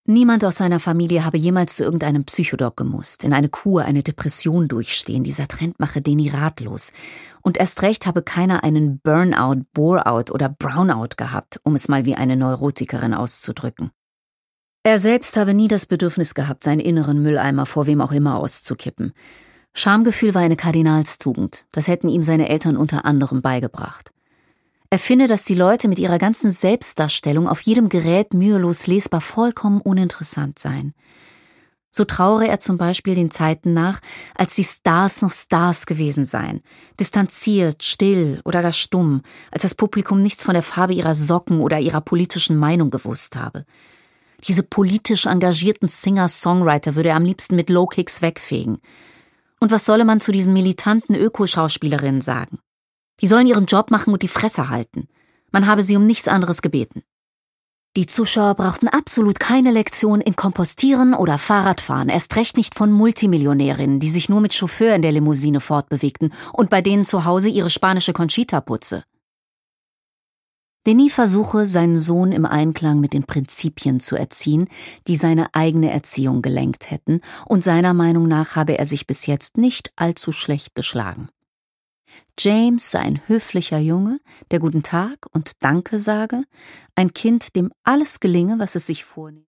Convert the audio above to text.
Niemand aus seiner Familie habe jemals zu irgendeinem Psychodoc gemusst, in eine Kur, eine Depression durchstehen. Dieser Trend mache Denny ratlos. Und erst recht habe keiner einen Burnout, Boreout oder Brownout gehabt, um es mal wie eine Neurotikerin auszudrücken. Er selbst habe nie das Bedürfnis gehabt, seinen inneren Mülleimer vor wem auch immer auszukippen. Schamgefühl war eine Kardinalstugend. Das hätten ihm seine Eltern unter anderem beigebracht. Er finde, dass die Leute mit ihrer ganzen Selbstdarstellung auf jedem Gerät mühelos lesbar vollkommen uninteressant seien. So trauere er zum Beispiel den Zeiten nach, als die Stars noch Stars gewesen seien. Distanziert, still oder gar stumm, als das Publikum nichts von der Farbe ihrer Socken oder ihrer politischen Meinung gewusst habe. Diese politisch engagierten Singer-Songwriter würde er am liebsten mit Low-Kicks wegfegen. Und was solle man zu diesen militanten Ökoschauspielerinnen sagen? Die sollen ihren Job machen und die Fresse halten. Man habe sie um nichts anderes gebeten. Die Zuschauer brauchten absolut keine Lektion in Kompostieren oder Fahrradfahren, erst recht nicht von Multimillionärinnen, die sich nur mit Chauffeur in der Limousine fortbewegten und bei denen zu Hause ihre spanische Conchita putze. Denis versuche, seinen Sohn im Einklang mit den Prinzipien zu erziehen, die seine eigene Erziehung gelenkt hätten, und seiner Meinung nach habe er sich bis jetzt nicht allzu schlecht geschlagen. James sei ein höflicher Junge, der Guten Tag und Danke sage, ein Kind, dem alles gelinge, was es sich vornimmt.